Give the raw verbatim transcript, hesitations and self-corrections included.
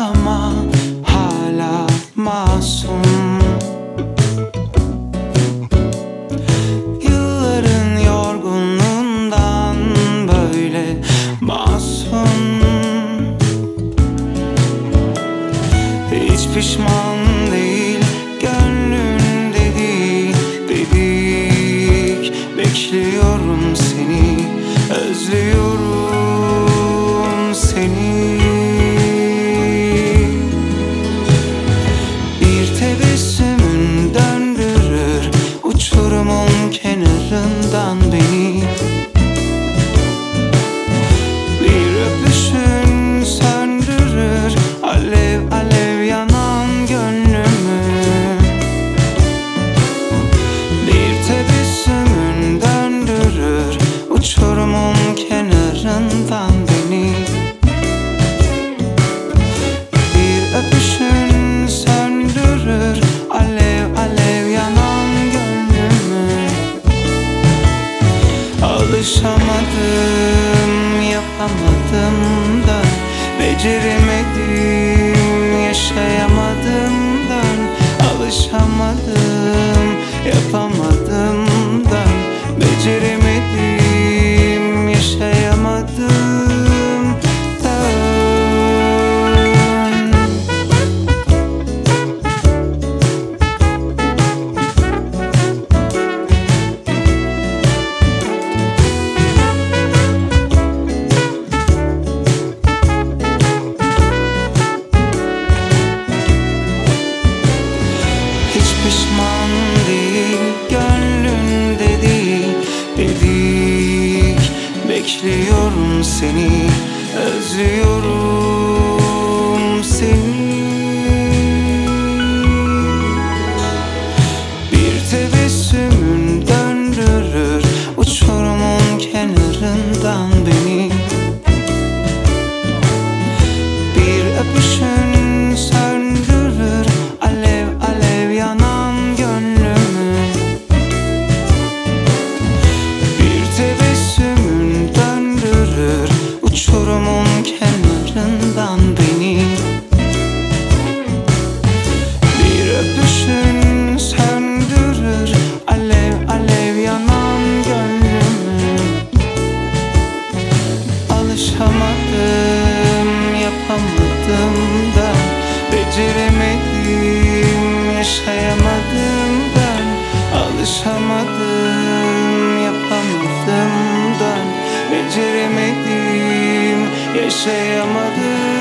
ama hala masum. Yılların yorgunluğundan böyle masum. Hiç pişman değil, gönlünde değil. Dedik, bekliyorum seni, özlüyorum seni. Bir tebessümün döndürür uçurumun kenarından beni. Bir öpüşün söndürür alev alev yanan gönlümü. Bir tebessümün döndürür uçurumun kenarından beni. Bir öpüşün söndürür alev alev yanan gönlümü. Alışamadım, yapamadım da, beceremedim, yaşayamadım da. Alışamadım, yapamadım da, beceremedim, yaşayamadım da. Hiç pişman değil, gönlünde değil. Dedik, bekliyorum seni, özlüyorum seni. Bir tebessümün döndürür uçurumun kenarından beni. Bir öpüşün söndürür alev alev yanan gönlümü. Bir tebessümün döndürür uçurumun kenarından beni. Bir öpüşün söndürür alev alev yanan gönlümü. Alışamadım, yapamadım da, beceremedim, yaşayamadım ben. Alışamadım, yapamadım da, beceremedim, yaşayamadım.